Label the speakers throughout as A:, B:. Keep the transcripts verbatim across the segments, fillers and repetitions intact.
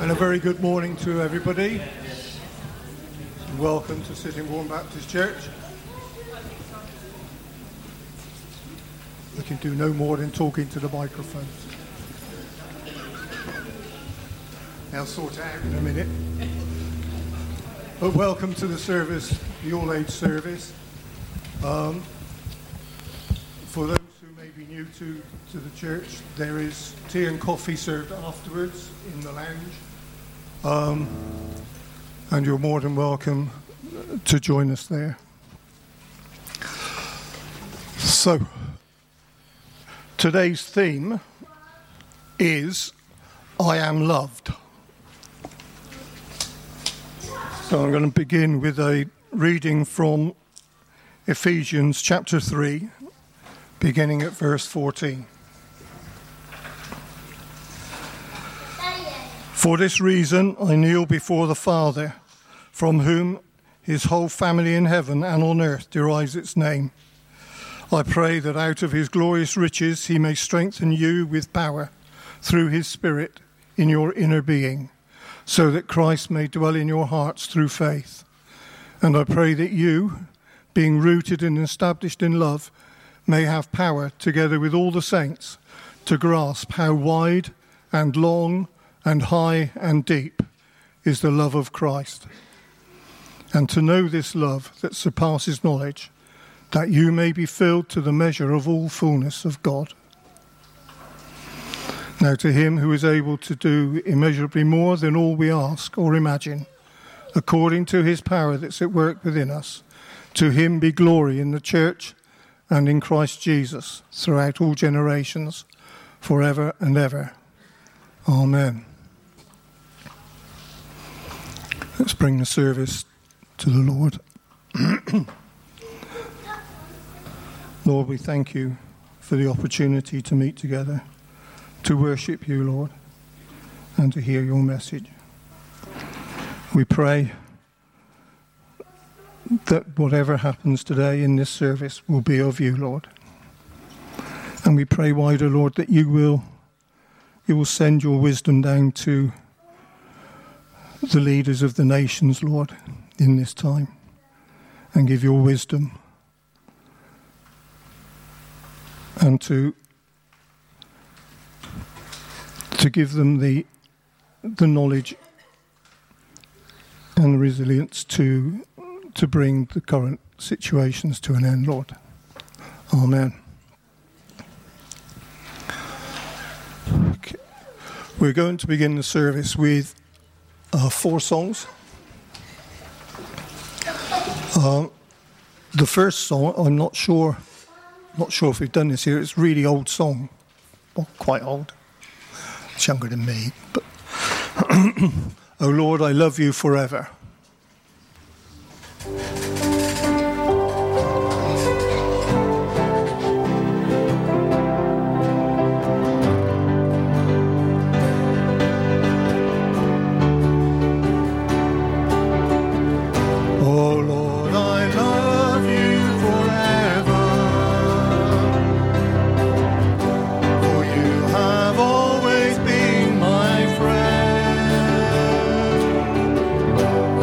A: And a very good morning to everybody. Welcome to Sittingbourne Baptist Church. We can do no more than talking to the microphones. I'll sort it out in a minute. But welcome to the service, the all-age service. Um, for those who may be new to, to the church, there is tea and coffee served afterwards in the lounge. Um, and you're more than welcome to join us there. So, today's theme is I Am Loved. So I'm going to begin with a reading from Ephesians chapter three, beginning at verse fourteen. For this reason I kneel before the Father, from whom his whole family in heaven and on earth derives its name. I pray that out of his glorious riches he may strengthen you with power through his Spirit in your inner being, so that Christ may dwell in your hearts through faith. And I pray that you, being rooted and established in love, may have power, together with all the saints, to grasp how wide and long and high and deep is the love of Christ, and to know this love that surpasses knowledge, that you may be filled to the measure of all fullness of God. Now to him who is able to do immeasurably more than all we ask or imagine, according to his power that's at work within us, to him be glory in the church and in Christ Jesus throughout all generations, forever and ever. Amen. Let's bring the service to the Lord. Lord, we thank you for the opportunity to meet together, to worship you, Lord, and to hear your message. We pray that whatever happens today in this service will be of you, Lord. And we pray wider, Lord, that you will, you will send your wisdom down to the leaders of the nations, Lord, in this time, and give your wisdom, and to to give them the the knowledge and the resilience to to bring the current situations to an end, Lord. Amen. Okay. We're going to begin the service with Uh, four songs. Um, the first song, I'm not sure, not sure if we've done this here. It's a really old song, well, quite old. It's younger than me. But Oh Lord, I love you forever.
B: Oh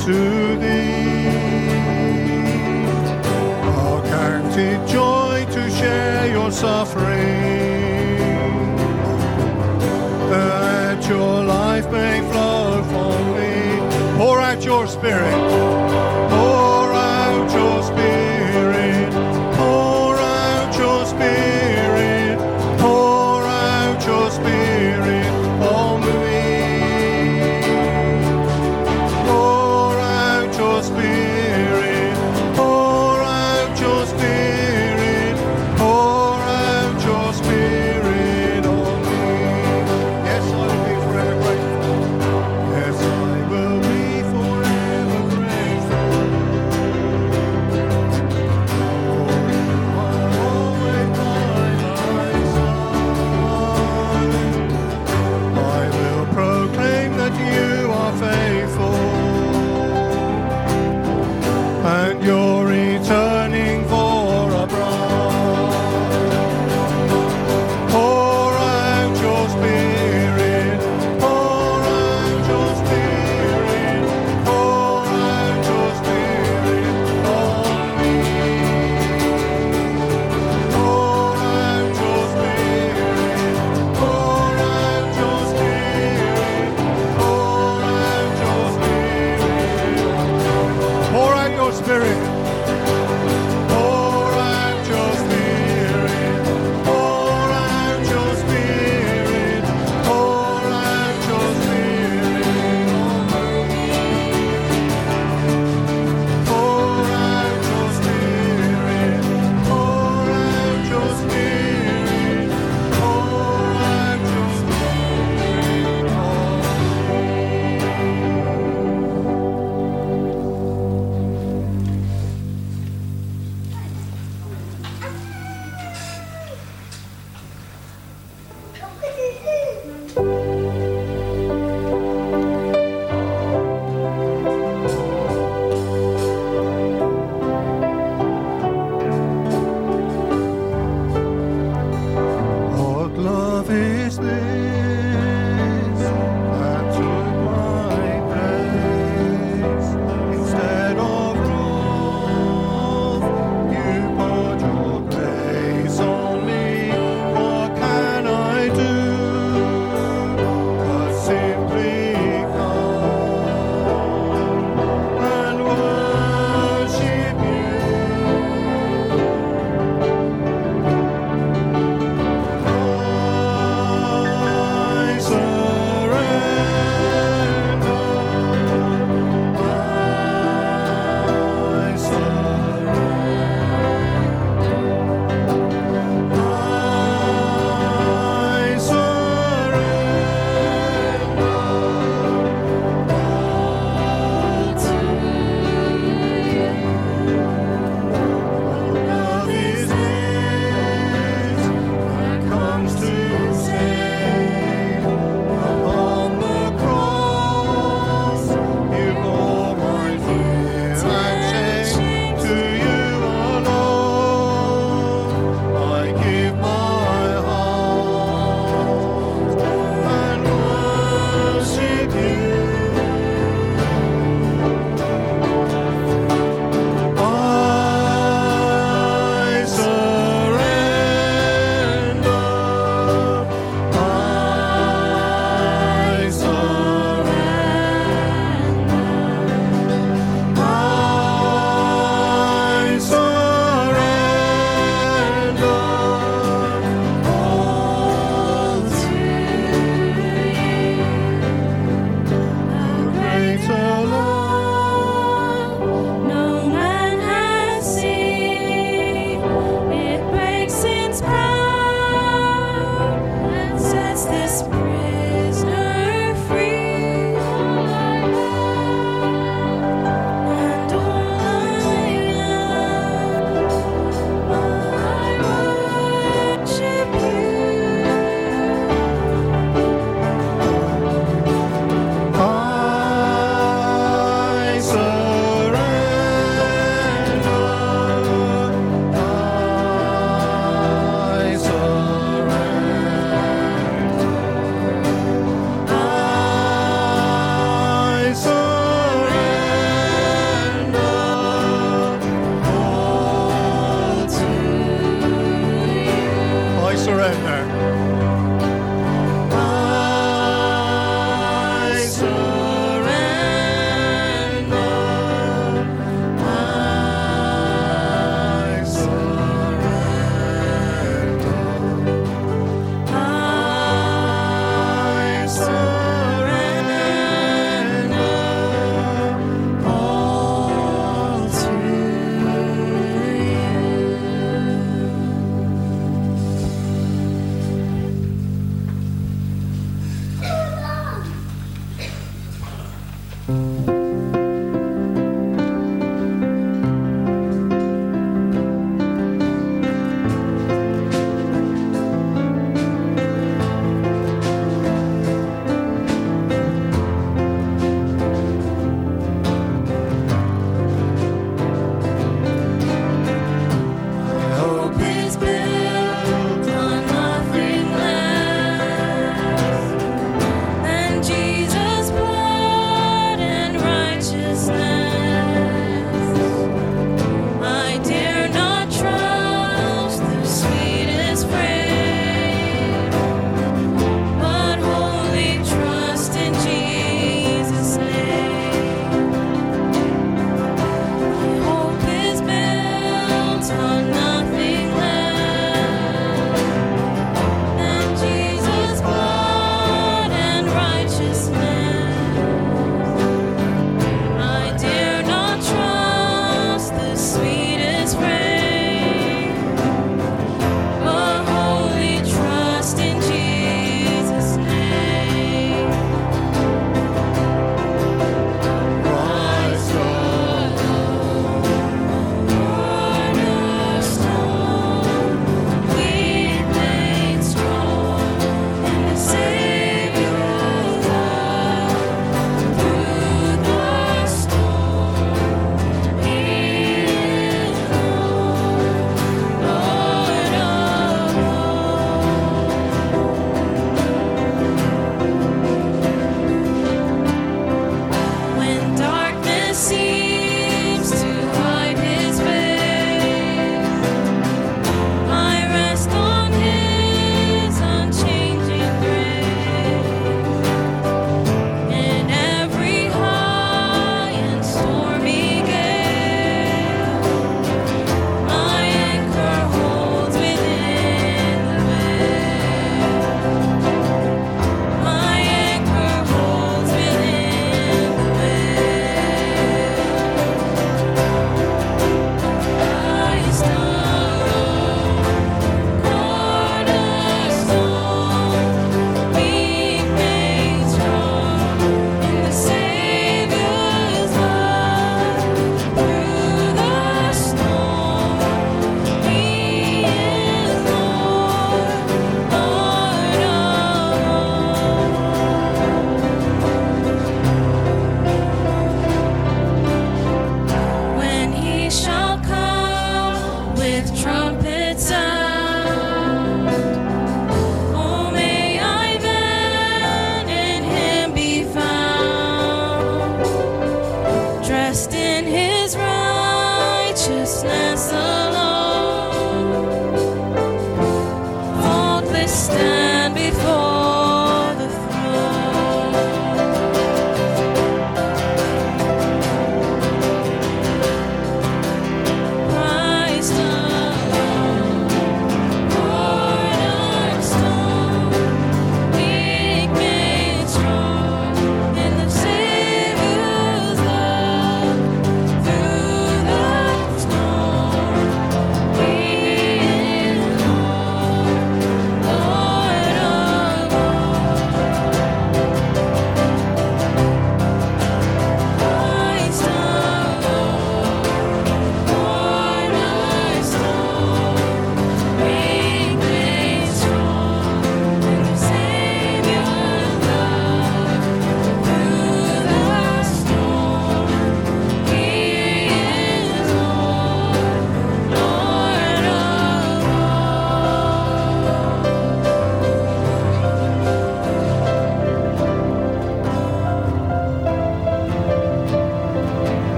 A: to thee. I'll count it joy to share your suffering, that your life may flow from me. Pour out your spirit, pour out your spirit, pour out your spirit, pour out your spirit on me. Pour out your spirit, pour out your spirit, pour out your spirit on me. Yes, I will be forever grateful. Yes, I will be forever grateful.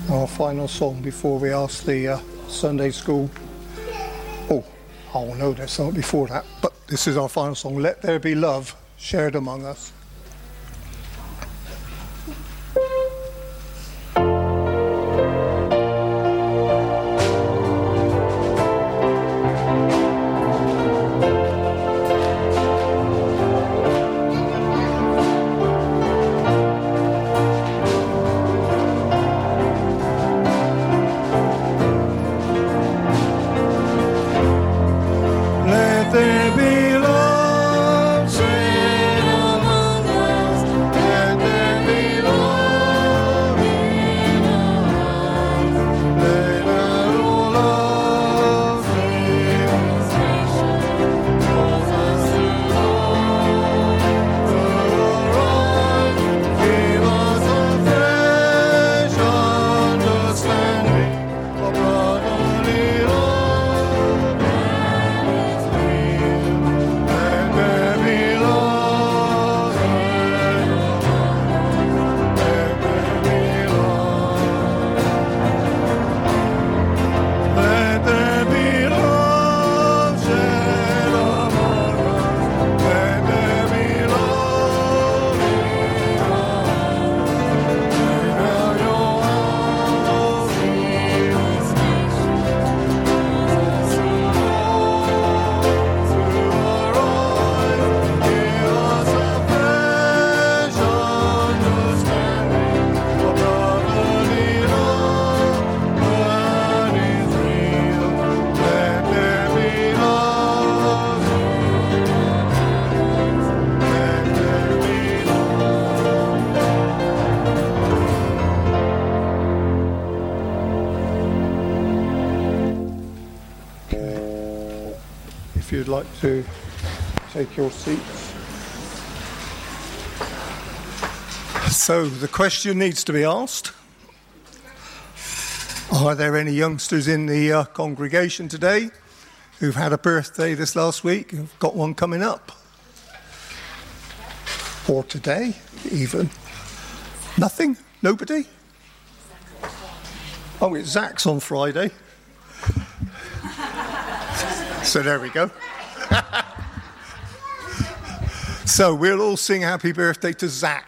A: Our final song before we ask the uh, Sunday school. Oh, oh no, there's something before that. But this is our final song. Let there be love shared among us. If you'd like to take your seats. So the question needs to be asked. Are there any youngsters in the uh, congregation today who've had a birthday this last week, who've got one coming up? Or today, even? Nothing? Nobody? Oh, it's Zach's on Friday. So there we go. So we'll all sing happy birthday to Zach.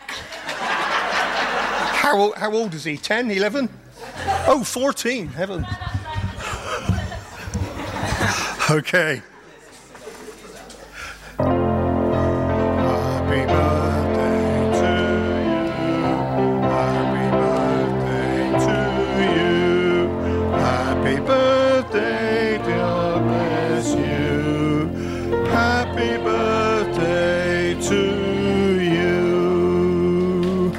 A: How old, how old is he? ten, eleven? Oh, fourteen. Heaven. Okay. Happy birthday to you. Happy birthday to you. Happy birthday, dear, bless you. Happy birthday to you.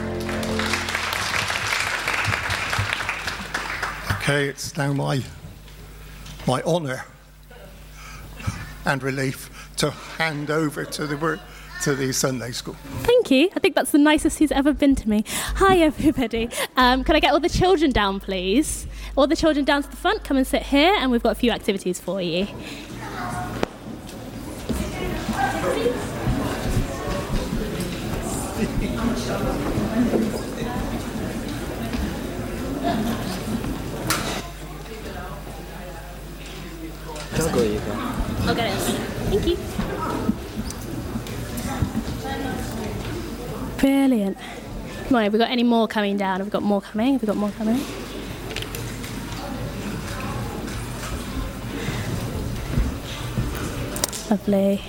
A: Okay, it's now my my honour and relief to hand over to the to the Sunday school.
B: Thank you. I think that's the nicest he's ever been to me. Hi, everybody. Um, can I get all the children down, please? All the children down to the front. Come and sit here, and we've got a few activities for you. I'll get it. Thank you. Brilliant. Come on, have we got any more coming down? Have we got more coming? Have we got more coming? Lovely.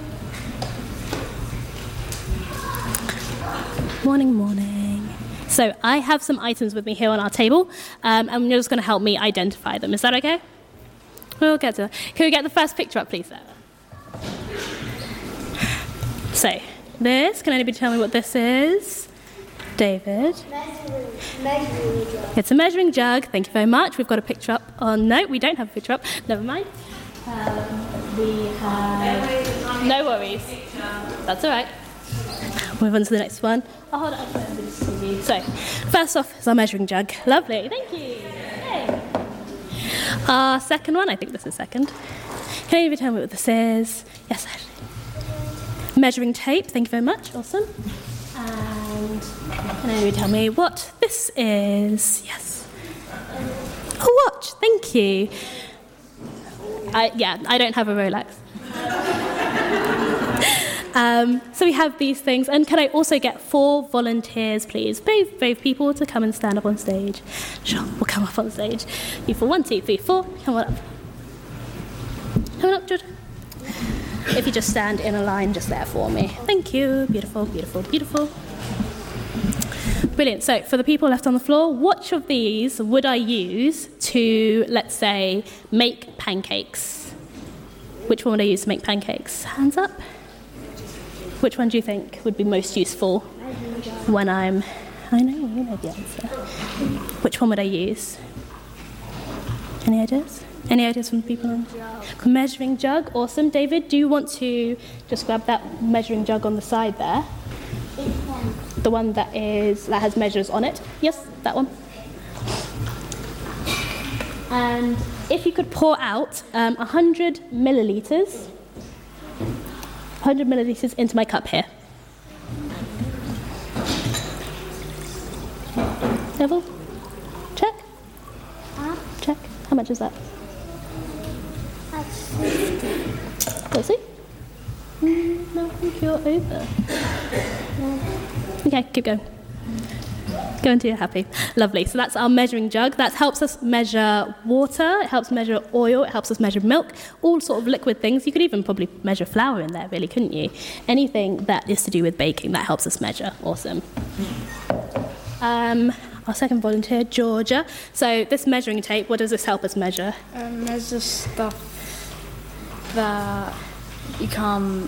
B: Morning, morning. So I have some items with me here on our table, um, and you're just going to help me identify them. Is that okay? We'll get to that. Can we get the first picture up, please, Sarah? So, this, can anybody tell me what this is? David?
C: Measuring, measuring jug.
B: It's a measuring jug. Thank you very much. We've got a picture up. Oh, no, we don't have a picture up. Never mind. Um, we have... No worries. That's all right. Move on to the next one. I'll hold it up there to see you. So, first off is our measuring jug. Lovely. Thank you. Yay. Our second one, I think this is second. Can anybody tell me what this is? Yes, Ashley. Measuring tape, thank you very much, awesome. And can anybody tell me what this is? Yes. A watch, thank you. I, yeah, I don't have a Rolex. um, so we have these things. And can I also get four volunteers, please? Brave, brave people to come and stand up on stage. Sure, we'll come up on stage. You for one, two, three, four. Come on up. Come on up, George. If you just stand in a line just there for me. Thank you. Beautiful, beautiful, beautiful. Brilliant. So for the people left on the floor, which of these would I use to, let's say, make pancakes? Which one would I use to make pancakes? Hands up. Which one do you think would be most useful when I'm... I know, you know the answer. Which one would I use? Any ideas? Any ideas from the people on? Jug. Measuring jug, awesome. David, do you want to just grab that measuring jug on the side there? The one that is that has measures on it. Yes, that one. And if you could pour out um, one hundred millilitres, one hundred millilitres into my cup here. Level? Check?
C: Huh?
B: Check. How much is that?
C: That's fifty.
B: Go see. Mm, no, I think you're over. Okay, keep going. Go until you're happy. Lovely. So that's our measuring jug. That helps us measure water, it helps measure oil, it helps us measure milk, all sort of liquid things. You could even probably measure flour in there, really, couldn't you? Anything that is to do with baking, that helps us measure. Awesome. Um, our second volunteer, Georgia. So this measuring tape, what does this help us measure?
D: Um, measure stuff that you can't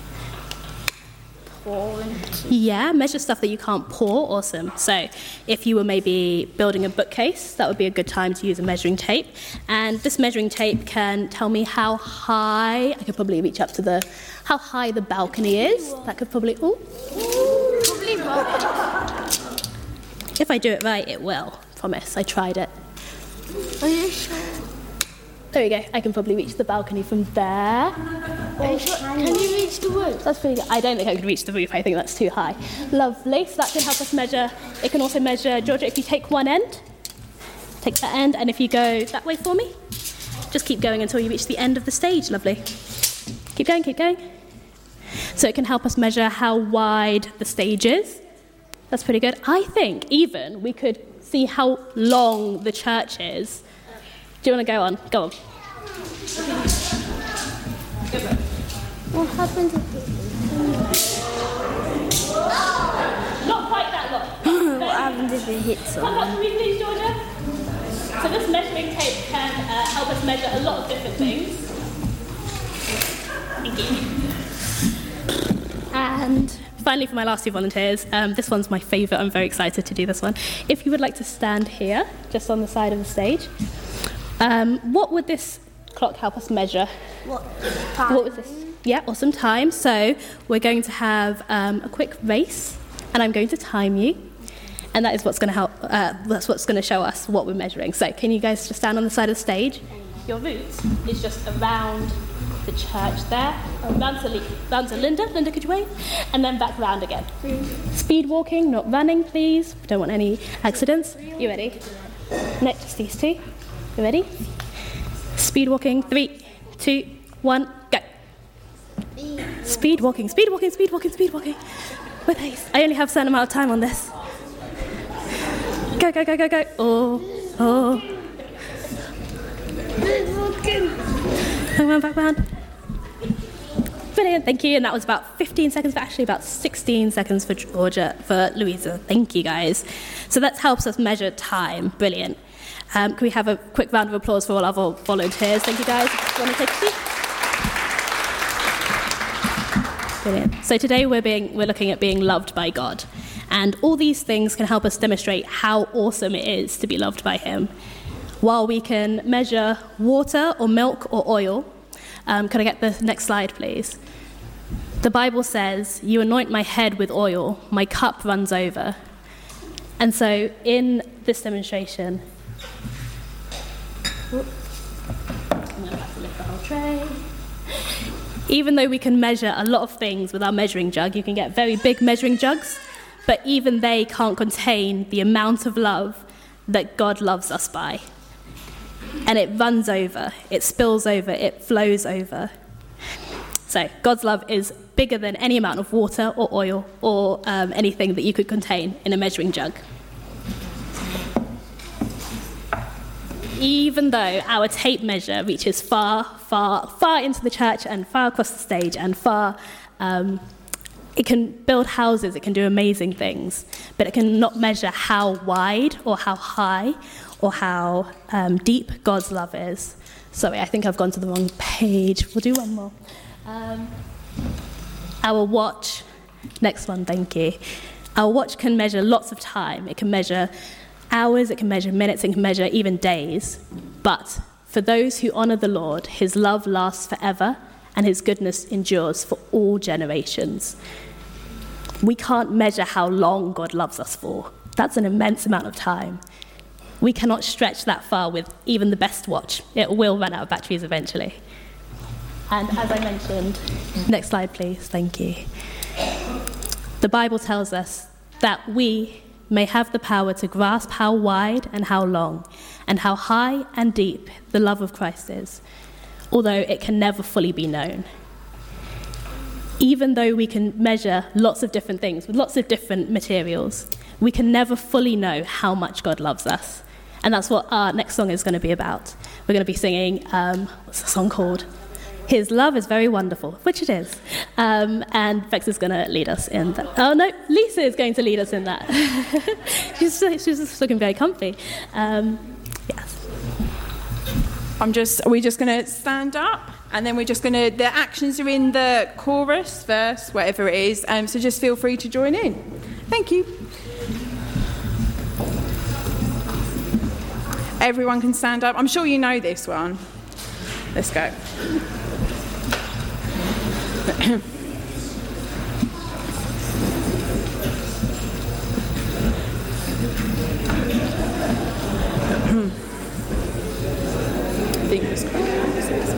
D: pour into.
B: Yeah, measure stuff that you can't pour. Awesome. So if you were maybe building a bookcase, that would be a good time to use a measuring tape. And this measuring tape can tell me how high, I could probably reach up to the, how high the balcony is. That could probably, oh.
D: Probably right.
B: If I do it right, it will. Promise, I tried it.
D: Are you sure?
B: There we go. I can probably reach the balcony from there.
D: Are you sure? Can you reach the roof?
B: That's pretty good. I don't think I could reach the roof. I think that's too high. Lovely. So that can help us measure. It can also measure, Georgia, if you take one end, take that end, and if you go that way for me, just keep going until you reach the end of the stage. Lovely. Keep going, keep going. So it can help us measure how wide the stage is. That's pretty good. I think even we could see how long the church is. Do you want to go on? Go on.
C: What happens if
B: Not quite that long.
D: What happens if it hits
B: Come
D: someone?
B: up to me, please, Georgia. So this measuring tape can uh, help us measure a lot of different things. Thank you. And finally, for my last two volunteers, um, this one's my favourite. I'm very excited to do this one. If you would like to stand here, just on the side of the stage. Um, what would this clock help us measure?
C: What time?
B: What was this? Yeah, awesome time. So we're going to have um, a quick race, and I'm going to time you, and that is what's going to help. Uh, that's what's going to show us what we're measuring. So can you guys just stand on the side of the stage? Your route is just around the church there, round to, Le- round to Linda. Linda, could you wave? And then back round again. Speed walking, not running, please. We don't want any accidents. You ready? No, just these two. You ready? Speed walking. Three, two, one, go. Speed walking, speed walking, speed walking, speed walking. With haste. I only have a certain amount of time on this. Go, go, go, go, go. Oh, oh. Come on, back round. Brilliant, thank you. And that was about fifteen seconds, but actually about sixteen seconds for Georgia, for Louisa. Thank you, guys. So that helps us measure time. Brilliant. Um, can we have a quick round of applause for all our vol- volunteers? Thank you, guys. If you want to take a seat. Brilliant. So today we're being we're looking at being loved by God, and all these things can help us demonstrate how awesome it is to be loved by Him. While we can measure water or milk or oil, um, can I get the next slide, please? The Bible says, "You anoint my head with oil, my cup runs over." And so in this demonstration, I'm going to have to lift the whole tray. Even though we can measure a lot of things with our measuring jug, you can get very big measuring jugs, but even they can't contain the amount of love that God loves us by. And it runs over, it spills over, it flows over. So God's love is bigger than any amount of water or oil or um, anything that you could contain in a measuring jug. Even though our tape measure reaches far, far, far into the church and far across the stage and far, um, it can build houses, it can do amazing things, but it cannot measure how wide or how high or how um, deep God's love is. Sorry, I think I've gone to the wrong page. We'll do one more. Um, our watch, next one, thank you. Our watch can measure lots of time. It can measure hours, it can measure minutes, it can measure even days. But for those who honour the Lord, his love lasts forever and his goodness endures for all generations. We can't measure how long God loves us for. That's an immense amount of time. We cannot stretch that far with even the best watch. It will run out of batteries eventually. And as I mentioned, next slide please, thank you. The Bible tells us that we may have the power to grasp how wide and how long and how high and deep the love of Christ is, although it can never fully be known. Even though we can measure lots of different things with lots of different materials, we can never fully know how much God loves us. And that's what our next song is going to be about. We're going to be singing, um, what's the song called? His Love is Very Wonderful, which it is. Um, and Bex is going to lead us in that. Oh, no, Lisa is going to lead us in that. she's, she's just looking very comfy. Um, yes.
E: I'm just, are we just going to stand up? And then we're just going to, the actions are in the chorus, verse, whatever it is. Um, so just feel free to join in. Thank you. Everyone can stand up. I'm sure you know this one. Let's go. Fingers crossed.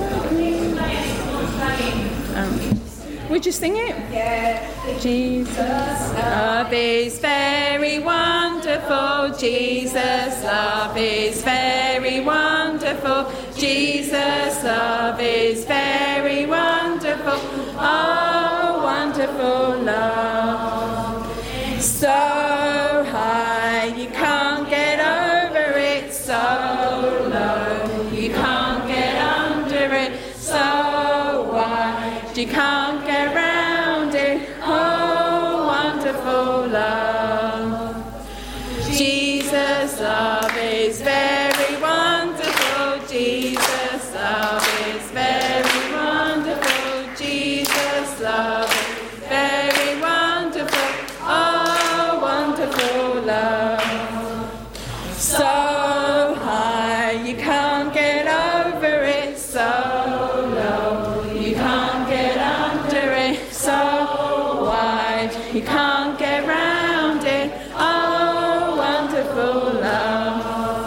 E: Um, would you sing it? Yeah. Jesus' love is very wonderful. Jesus' love is very wonderful. Jesus' love is very wonderful. Oh, wonderful love. So high, you can't get over it. So low, you can't get under it. So wide, you can't get round it. Oh, wonderful love. Jesus' love is very wonderful. Jesus' love is very wonderful. Jesus' love is very wonderful. Oh, wonderful love. So high, you can't get over it. So low, you can't get under it. So wide, you can't get round it. Oh, wonderful love.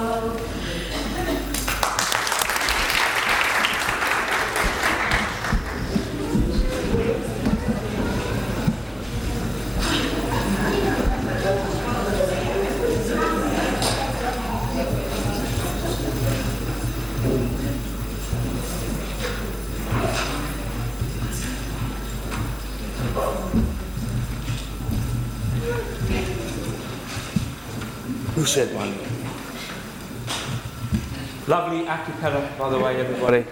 F: Who said one? Lovely a cappella, by the way, everybody.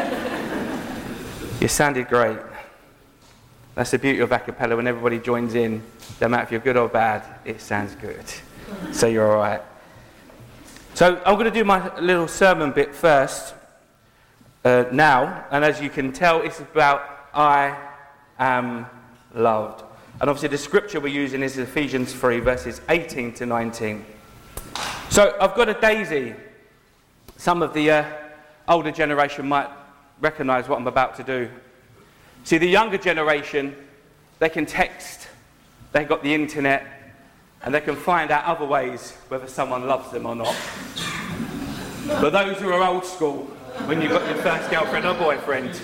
F: You sounded great. That's the beauty of a cappella. When everybody joins in, no matter if you're good or bad, it sounds good. So you're all right. So I'm going to do my little sermon bit first uh, now. And as you can tell, it's about I am loved. And obviously the scripture we're using is Ephesians three, verses eighteen to nineteen. So I've got a daisy. Some of the uh, older generation might recognise what I'm about to do. See, the younger generation, they can text, they've got the internet, and they can find out other ways whether someone loves them or not. But those who are old school, when you've got your first girlfriend or boyfriend,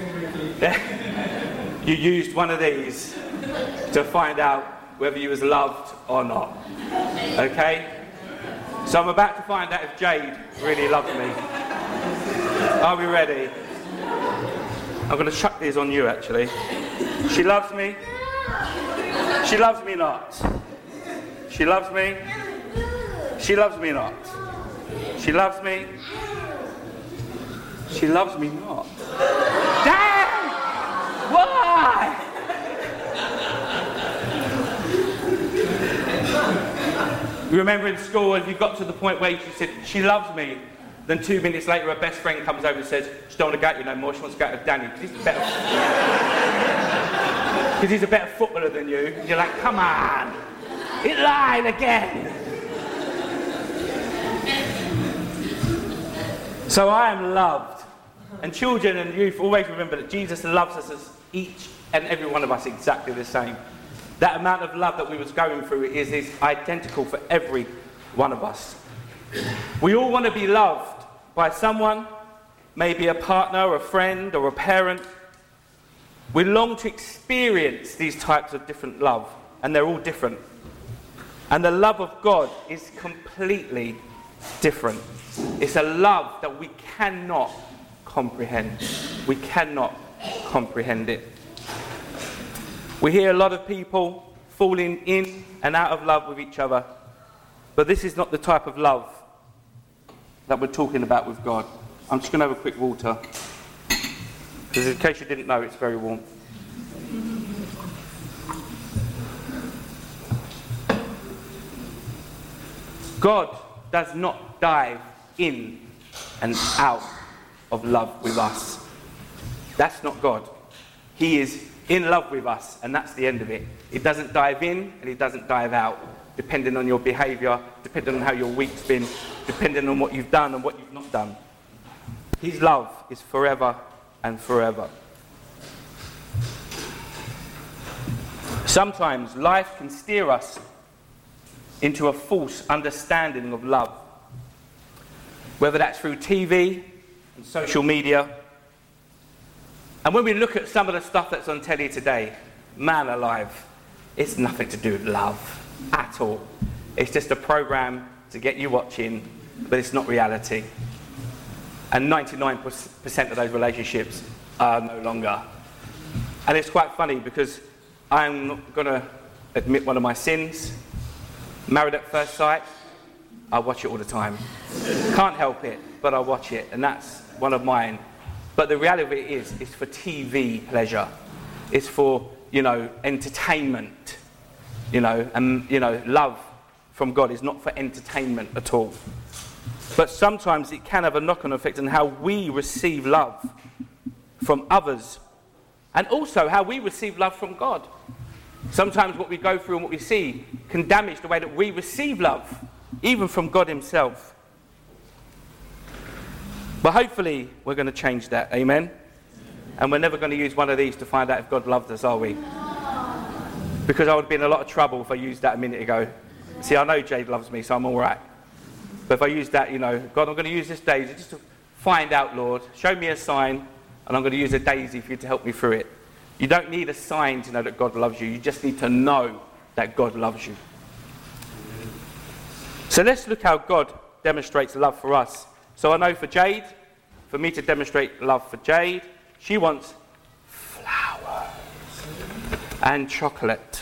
F: you used one of these to find out whether you was loved or not. Okay? So I'm about to find out if Jade really loves me. Are we ready? I'm going to chuck these on you, actually. She loves me. She loves me not. She loves me. She loves me not. She loves me. She loves me not. Damn! Why? You remember in school, if you got to the point where she said, she loves me, then two minutes later her best friend comes over and says, she don't want to go out with you no more, she wants to go out with Danny, because he's better. Because he's a better footballer than you. And you're like, come on, he lied again. So I am loved. And children and youth always remember that Jesus loves us as each and every one of us exactly the same. That amount of love that we was going through is, is identical for every one of us. We all want to be loved by someone, maybe a partner, a friend, or a parent. We long to experience these types of different love, and they're all different. And the love of God is completely different. It's a love that we cannot comprehend. We cannot comprehend it. We hear a lot of people falling in and out of love with each other, but this is not the type of love that we're talking about with God. I'm just going to have a quick water, because in case you didn't know, it's very warm. God does not dive in and out of love with us. That's not God. He is in love with us, and that's the end of it. He doesn't dive in and he doesn't dive out, depending on your behaviour, depending on how your week's been, depending on what you've done and what you've not done. His love is forever and forever. Sometimes life can steer us into a false understanding of love, whether that's through T V and social media. And when we look at some of the stuff that's on telly today, man alive, it's nothing to do with love at all. It's just a program to get you watching, but it's not reality. And ninety-nine percent of those relationships are no longer. And it's quite funny, because I'm going to admit one of my sins. Married at First Sight, I watch it all the time. Can't help it, but I watch it, and that's one of mine. But the reality of it is, it's for T V pleasure. It's for, you know, entertainment. You know, and, you know, love from God is not for entertainment at all. But sometimes it can have a knock-on effect on how we receive love from others, and also how we receive love from God. Sometimes what we go through and what we see can damage the way that we receive love, even from God himself. But hopefully we're going to change that, amen? And we're never going to use one of these to find out if God loved us, are we? Because I would be in a lot of trouble if I used that a minute ago. See, I know Jade loves me, so I'm all right. But if I use that, you know, God, I'm going to use this daisy just to find out, Lord. Show me a sign, and I'm going to use a daisy for you to help me through it. You don't need a sign to know that God loves you. You just need to know that God loves you. So let's look how God demonstrates love for us. So I know for Jade, for me to demonstrate love for Jade, she wants flowers and chocolate.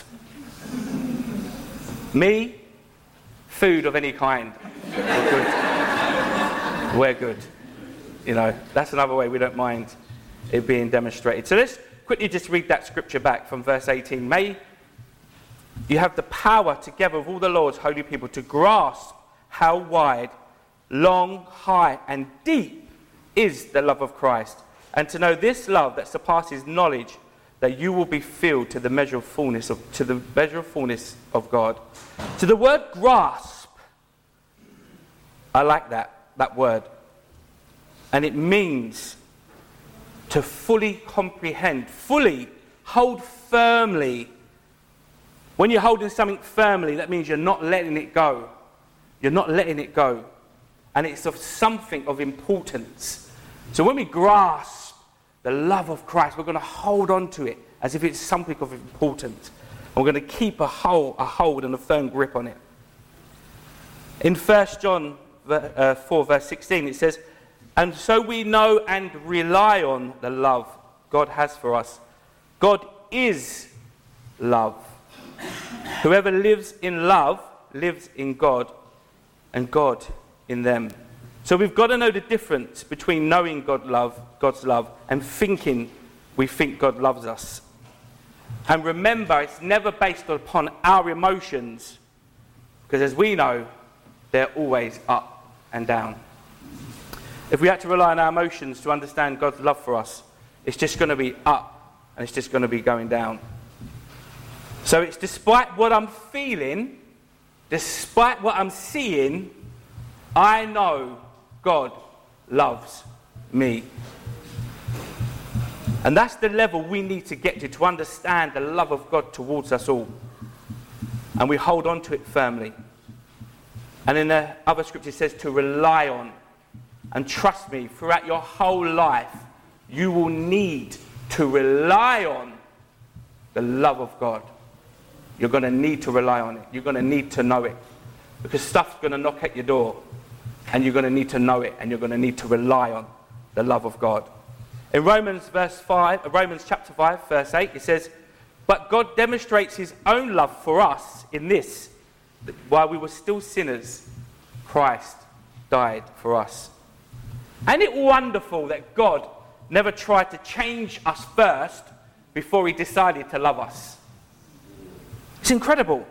F: Me, food of any kind. We're good. We're good. You know, that's another way we don't mind it being demonstrated. So let's quickly just read that scripture back from verse eighteen. May you have the power, together with all the Lord's holy people, to grasp how wide, long, high, and deep is the love of Christ, and to know this love that surpasses knowledge, that you will be filled to the measure of fullness of to the measure of fullness of God. To the word grasp, I like that that word, and it means to fully comprehend, fully hold firmly. When you're holding something firmly, that means you're not letting it go. You're not letting it go. And it's of something of importance. So when we grasp the love of Christ, we're going to hold on to it as if it's something of importance. And we're going to keep a hold, a hold and a firm grip on it. In First John four, verse sixteen, it says, "And so we know and rely on the love God has for us. God is love. Whoever lives in love lives in God, and God in them." So we've got to know the difference between knowing God love, God's love and thinking we think God loves us. And remember, it's never based upon our emotions, because as we know, they're always up and down. If we had to rely on our emotions to understand God's love for us, it's just going to be up and it's just going to be going down. So it's despite what I'm feeling, despite what I'm seeing, I know God loves me. And that's the level we need to get to, to understand the love of God towards us all. And we hold on to it firmly. And in the other scripture it says to rely on. And trust me, throughout your whole life, you will need to rely on the love of God. You're going to need to rely on it. You're going to need to know it. Because stuff's going to knock at your door. And you're going to need to know it. And you're going to need to rely on the love of God. In Romans verse five, Romans chapter five, verse eight, it says, "But God demonstrates his own love for us in this, that while we were still sinners, Christ died for us." Ain't it wonderful that God never tried to change us first before he decided to love us? It's incredible.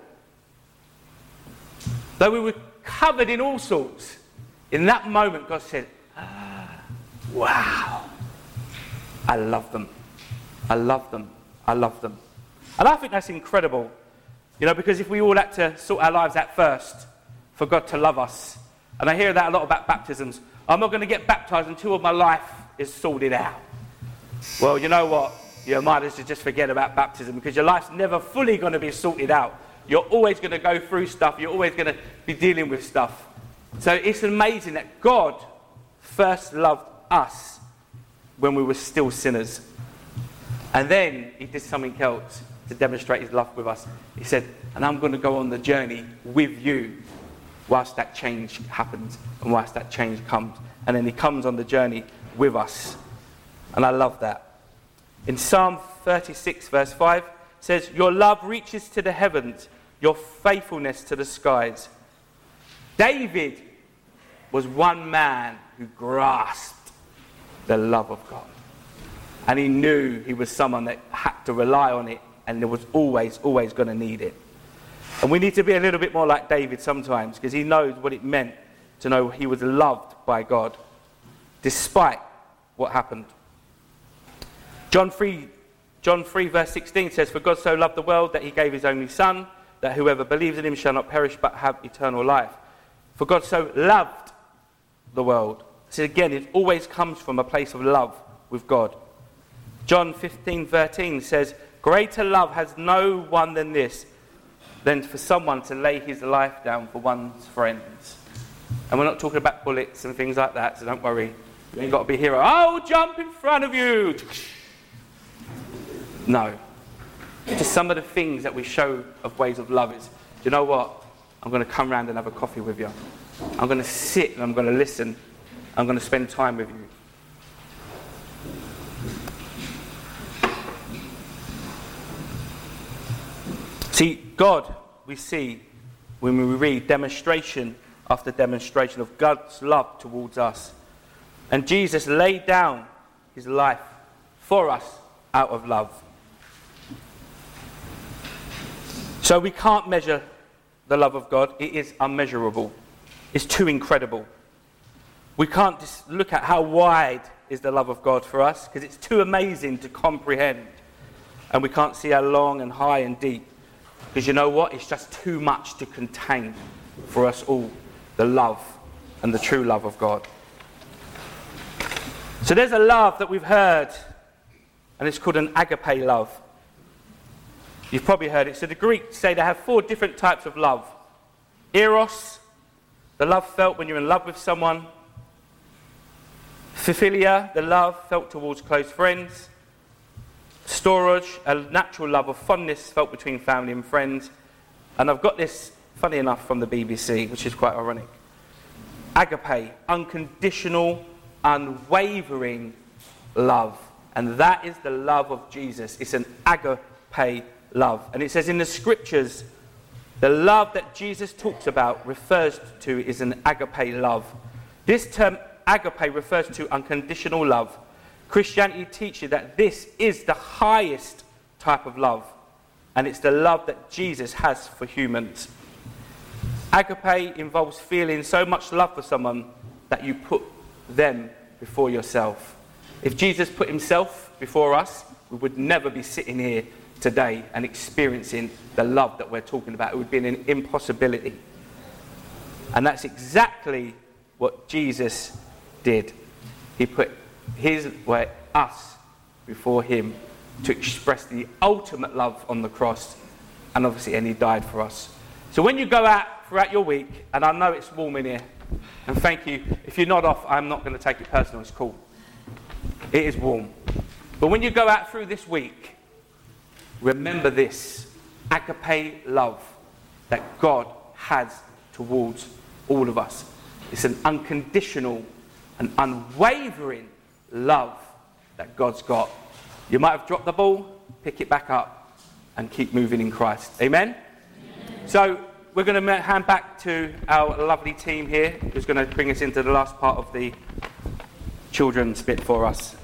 F: Though we were covered in all sorts, in that moment God said, ah, wow, I love them. I love them. I love them. And I think that's incredible. You know, because if we all had to sort our lives out first for God to love us, and I hear that a lot about baptisms, I'm not going to get baptized until my life is sorted out. Well, you know what? You might as well just forget about baptism, because your life's never fully going to be sorted out. You're always going to go through stuff. You're always going to be dealing with stuff. So it's amazing that God first loved us when we were still sinners. And then he did something else to demonstrate his love with us. He said, and I'm going to go on the journey with you whilst that change happens and whilst that change comes. And then he comes on the journey with us. And I love that. In Psalm thirty-six, verse five, it says, "Your love reaches to the heavens, your faithfulness to the skies." David was one man who grasped the love of God. And he knew he was someone that had to rely on it, and there was always, always going to need it. And we need to be a little bit more like David sometimes, because he knows what it meant to know he was loved by God, despite what happened. John three, John three verse sixteen says, "For God so loved the world that he gave his only Son, that whoever believes in him shall not perish but have eternal life." For God so loved the world. So again, it always comes from a place of love with God. John fifteen thirteen says, "Greater love has no one than this, than for someone to lay his life down for one's friends." And we're not talking about bullets and things like that, so don't worry. You ain't got to be a hero. I'll jump in front of you. No. Just some of the things that we show of ways of love is, do you know what? I'm going to come round and have a coffee with you. I'm going to sit and I'm going to listen. I'm going to spend time with you. See, God, we see when we read demonstration after demonstration of God's love towards us. And Jesus laid down his life for us out of love. So we can't measure the love of God. It is unmeasurable. It's too incredible. We can't just look at how wide is the love of God for us, because it's too amazing to comprehend. And we can't see how long and high and deep. Because you know what? It's just too much to contain for us all, the love and the true love of God. So there's a love that we've heard, and it's called an agape love. You've probably heard it. So the Greeks say they have four different types of love. Eros, the love felt when you're in love with someone. Philautia, the love felt towards close friends. Storge, a natural love of fondness felt between family and friends. And I've got this funny enough, from the B B C, which is quite ironic. Agape, unconditional, unwavering love. And that is the love of Jesus. It's an agape love. And it says in the scriptures, the love that Jesus talks about, refers to, is an agape love. This term agape refers to unconditional love. Christianity teaches that this is the highest type of love, and it's the love that Jesus has for humans. Agape involves feeling so much love for someone that you put them before yourself. If Jesus put himself before us, we would never be sitting here today and experiencing the love that we're talking about. It would be an impossibility. And that's exactly what Jesus did. He put his way, us, before him to express the ultimate love on the cross, and obviously, and he died for us. So when you go out throughout your week, and I know it's warm in here, and thank you, if you're not off, I'm not going to take it personal, it's cool. It is warm. But when you go out through this week, remember this agape love that God has towards all of us. It's an unconditional and unwavering love that God's got. You might have dropped the ball, pick it back up and keep moving in Christ. Amen? Amen. So we're going to hand back to our lovely team here, who's going to bring us into the last part of the children's bit for us.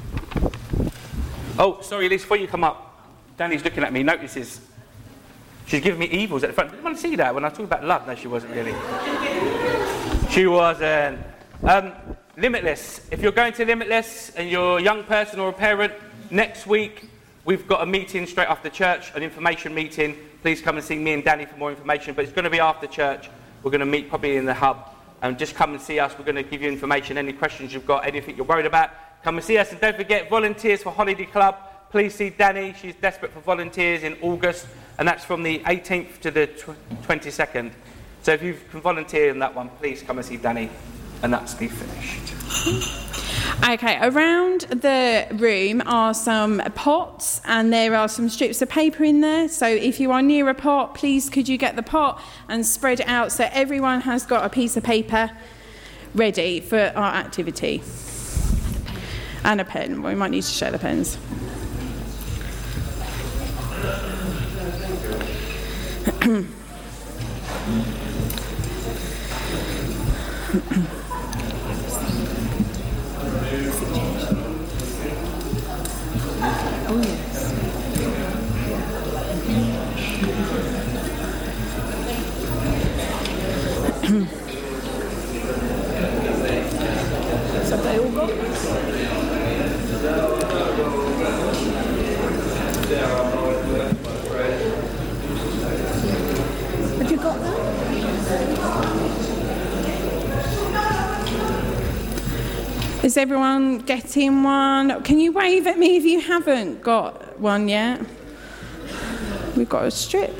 F: Oh, sorry, Liz, before you come up, Danny's looking at me, notices she's giving me evils at the front. Did you want to see that when I talk about love? No, she wasn't really. She wasn't. Um, Limitless. If you're going to Limitless and you're a young person or a parent, next week we've got a meeting straight after church, an information meeting. Please come and see me and Danny for more information, but it's going to be after church. We're going to meet probably in the hub, and just come and see us. We're going to give you information, any questions you've got, anything you're worried about, come and see us. And don't forget, volunteers for Holiday Club. Please see Danny. She's desperate for volunteers in August, and that's from the eighteenth to the twenty-second. So if you can volunteer in that one, please come and see Danny. And that's me finished.
E: Okay, around the room are some pots, and there are some strips of paper in there. So if you are near a pot, please could you get the pot and spread it out so everyone has got a piece of paper ready for our activity. And a pen. We might need to share the pens.
G: Oh, yes. So they all got this? Have you got that?
E: Is everyone getting one? Can you wave at me if you haven't got one yet? We've got a strip.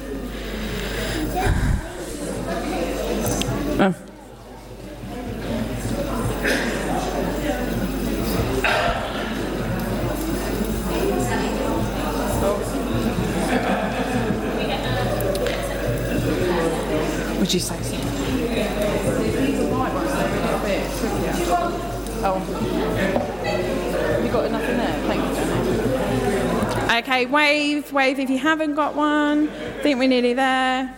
E: Oh. Would you say so? Oh. You got enough in there? Thank you, Jenny. Okay, wave, wave if you haven't got one. I think we're nearly there.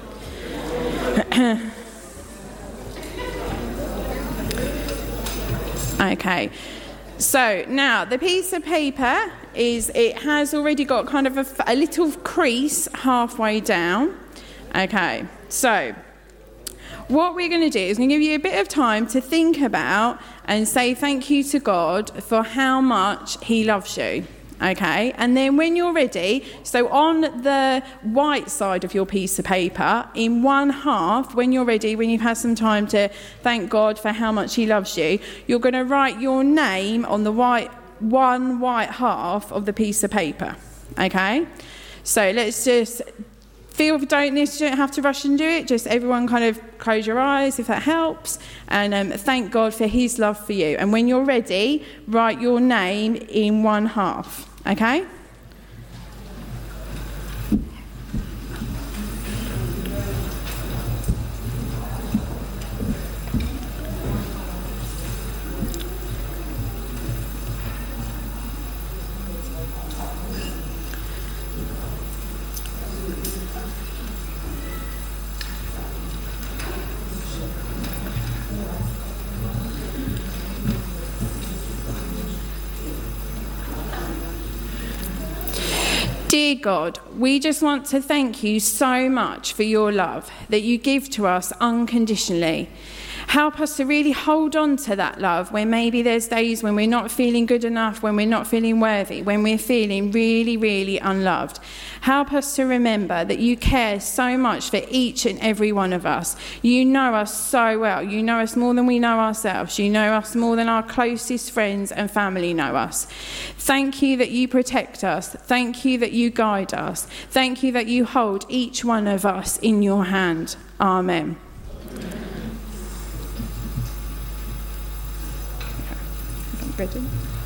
E: Okay. So now the piece of paper is, it has already got kind of a, a little crease halfway down. Okay, so what we're going to do is I'm going to give you a bit of time to think about and say thank you to God for how much he loves you. Okay, and then when you're ready, so on the white side of your piece of paper, in one half, when you're ready, when you've had some time to thank God for how much he loves you, you're going to write your name on the white one white half of the piece of paper. Okay, so let's just feel don't this don't have to rush and do it. Just everyone kind of close your eyes if that helps, and um, thank God for his love for you. And when you're ready, write your name in one half. Okay? Dear God, we just want to thank you so much for your love that you give to us unconditionally. Help us to really hold on to that love when maybe there's days when we're not feeling good enough, when we're not feeling worthy, when we're feeling really, really unloved. Help us to remember that you care so much for each and every one of us. You know us so well. You know us more than we know ourselves. You know us more than our closest friends and family know us. Thank you that you protect us. Thank you that you guide us. Thank you that you hold each one of us in your hand. Amen. Ready?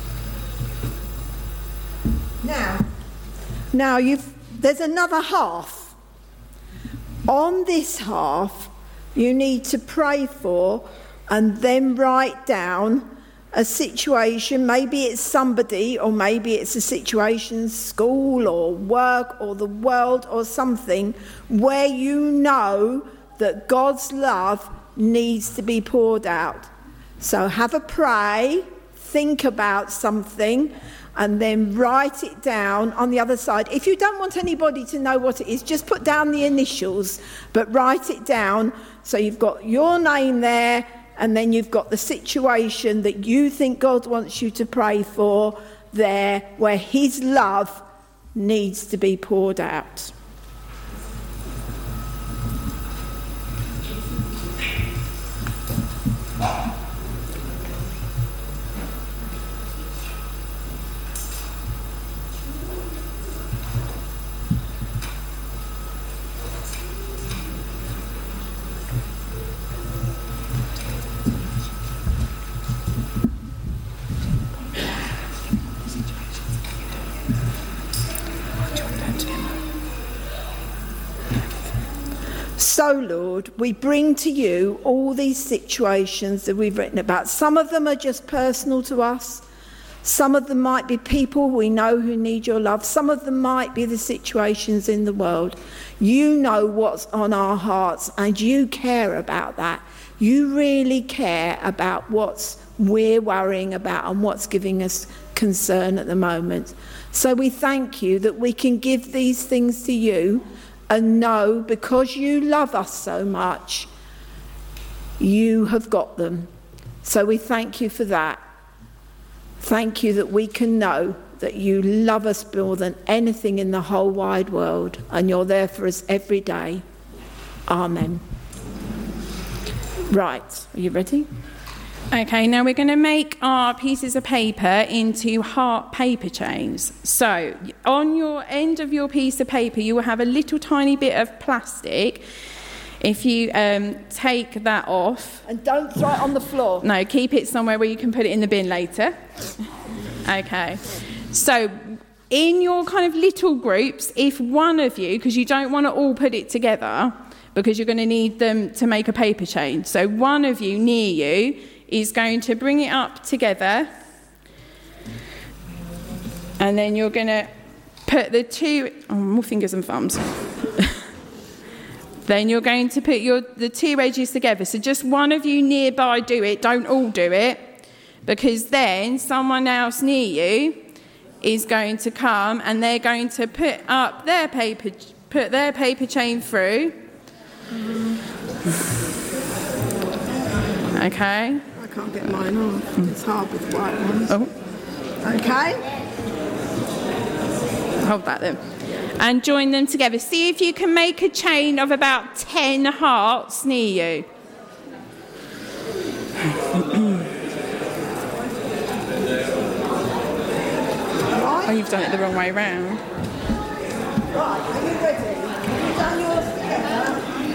H: Now, now you've, there's another half. On this half, you need to pray for and then write down a situation. Maybe it's somebody, or maybe it's a situation, school or work or the world or something, where you know that God's love needs to be poured out. So have a pray. Think about something and then write it down on the other side. If you don't want anybody to know what it is, just put down the initials, but write it down so you've got your name there, and then you've got the situation that you think God wants you to pray for there, where his love needs to be poured out. So, Lord, we bring to you all these situations that we've written about. Some of them are just personal to us. Some of them might be people we know who need your love. Some of them might be the situations in the world. You know what's on our hearts, and you care about that. You really care about what we're worrying about and what's giving us concern at the moment. So we thank you that we can give these things to you and know, because you love us so much, you have got them. So we thank you for that. Thank you that we can know that you love us more than anything in the whole wide world, and you're there for us every day. Amen. Right, are you ready?
E: Okay, now we're going to make our pieces of paper into heart paper chains. So on your end of your piece of paper, you will have a little tiny bit of plastic. If you um, take that off...
H: And don't throw it on the floor.
E: No, keep it somewhere where you can put it in the bin later. Okay, so in your kind of little groups, if one of you, because you don't want to all put it together, because you're going to need them to make a paper chain. So one of you near you is going to bring it up together, and then you're going to put the two, oh, more fingers and thumbs. Then you're going to put your the two edges together. So just one of you nearby do it, don't all do it, because then someone else near you is going to come and they're going to put up their paper, put their paper chain through. Okay.
H: I can't get mine off. It's hard with white ones.
E: Oh.
H: Okay.
E: Hold that then. And join them together. See if you can make a chain of about ten hearts near you. Oh, you've done it the wrong way round.
H: Right, are you ready? Have you done yours together?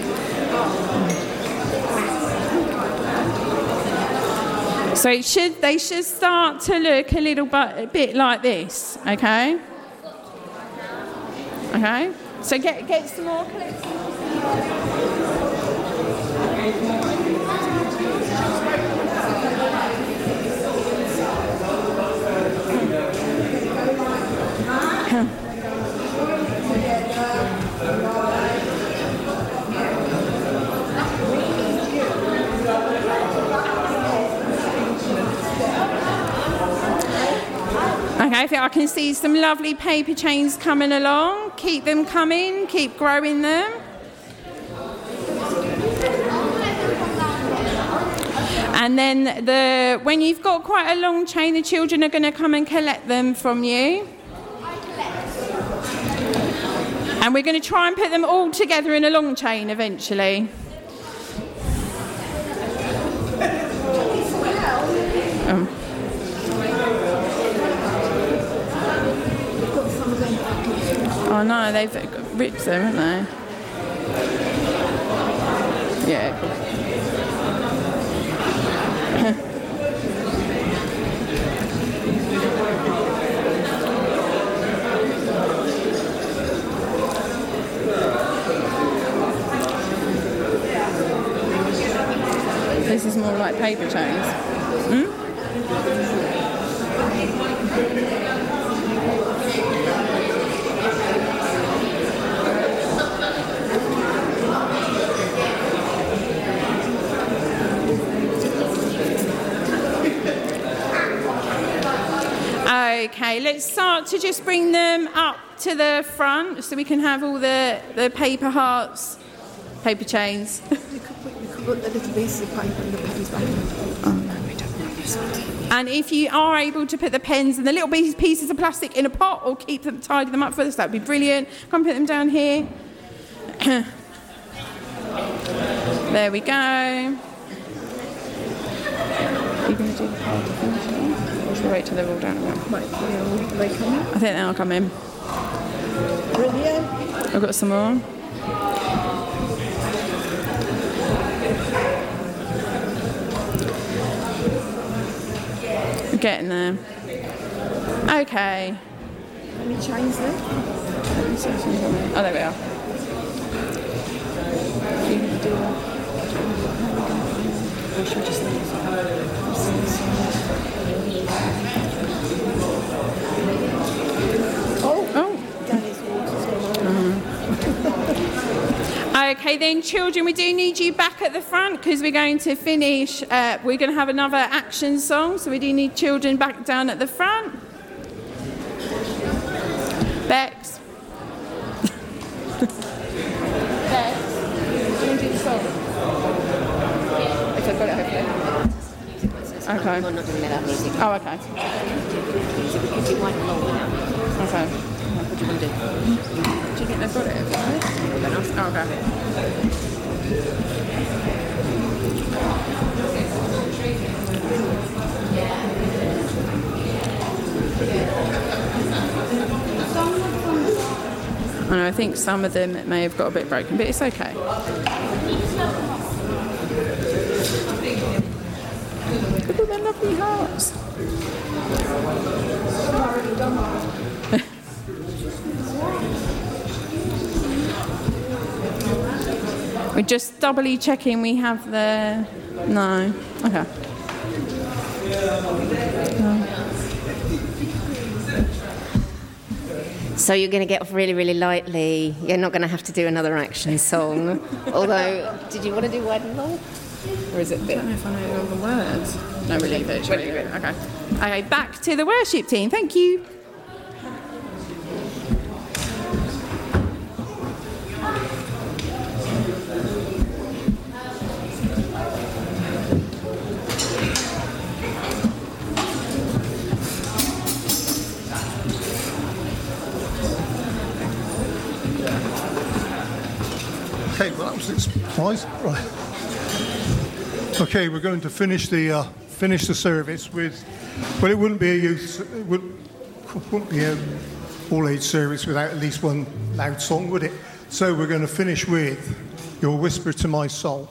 E: So it should, they should start to look a little bit, a bit like this, okay? Okay, so get, get some more clips. Okay, I think I can see some lovely paper chains coming along. Keep them coming, keep growing them. And then the when you've got quite a long chain, the children are going to come and collect them from you. And we're going to try and put them all together in a long chain eventually. Um. Oh no, they've ripped them, haven't they? Yeah. This is more like paper chains. Hmm? Okay, let's start to just bring them up to the front so we can have all the, the paper hearts, paper chains.
G: We could put, we could put the little pieces of paper and the pens back. Oh no, we don't want this one.
E: And if you are able to put the pens and the little pieces of plastic in a pot or keep them, tidy them up for us, that would be brilliant. Come put them down here. There we go. Are you going to do the party finish? Or should we wait till they're all down?
G: Wait, will they come in?
E: I think they'll come in.
G: Brilliant.
E: I've got some more. We're getting there. Okay.
G: Any chains there?
E: Oh, there we are.
G: You can do that. Or should we just leave it? Oh,
E: Oh.
G: Danny's water's gone on.
E: Okay, then, children, we do need you back at the front because we're going to finish. Uh, we're going to have another action song, so we do need children back down at the front. Bex. Bex. Do you want to do the song? Okay, I've got it, hopefully. Okay.
I: We're not doing that music.
E: Oh, okay.
I: If you want along now.
E: Okay.
I: What do you want to do?
E: Do you think they've got it? Oh, okay. I know, I think some of them may have got a bit broken, but it's okay. Look at their lovely hearts. We're just doubly checking we have the... No. Okay. No.
I: So you're going to get off really, really lightly. You're not going to have to do another action song. Although, did you want to do Wide and Long? Or is it a bit?
E: I don't know if I know all the words. No, we'll leave it. We'll leave it. Okay. Okay, back to the worship team. Thank you.
A: Okay, well that was a surprise. Right. Okay, we're going to finish the uh, finish the service with. Well, it wouldn't be a youth. It wouldn't, wouldn't be a all-age service without at least one loud song, would it? So we're going to finish with "You'll Whisper to My Soul."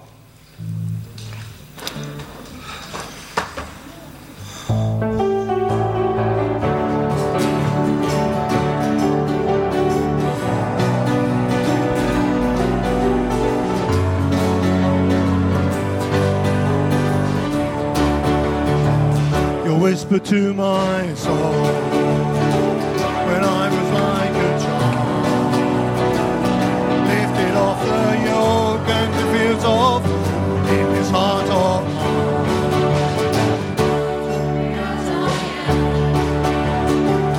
A: Whisper to my soul when I was like a child, lifted off the yoke and the fields of in this heart of mine.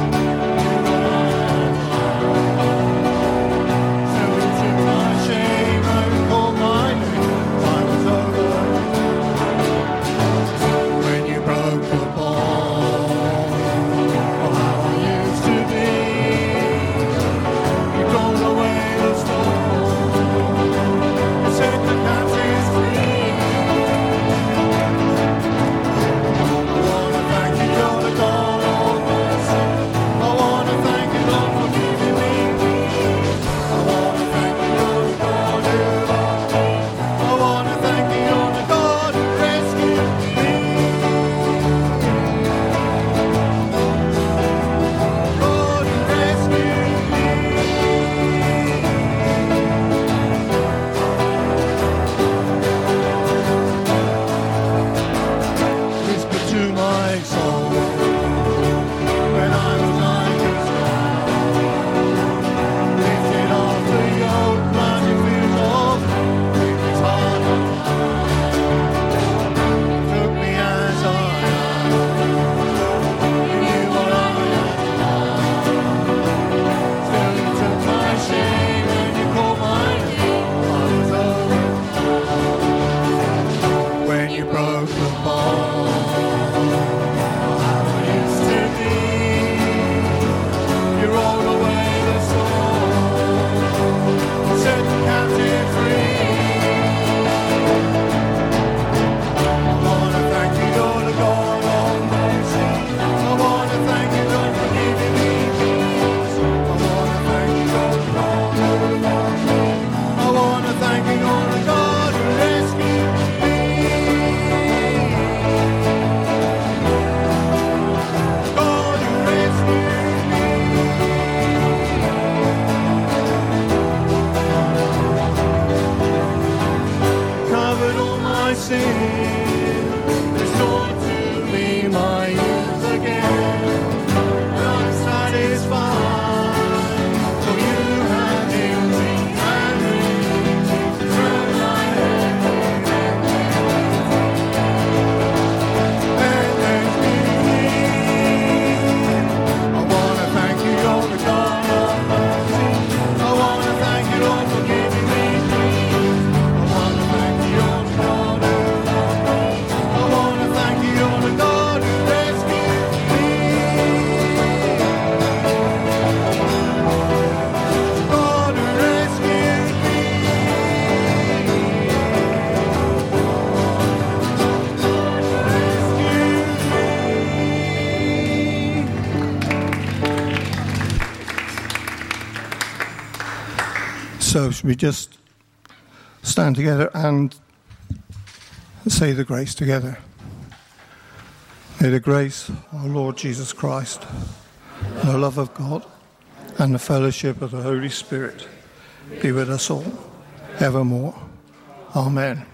A: So should we just stand together and say the grace together? May the grace of our Lord Jesus Christ, and the love of God, and the fellowship of the Holy Spirit be with us all evermore. Amen.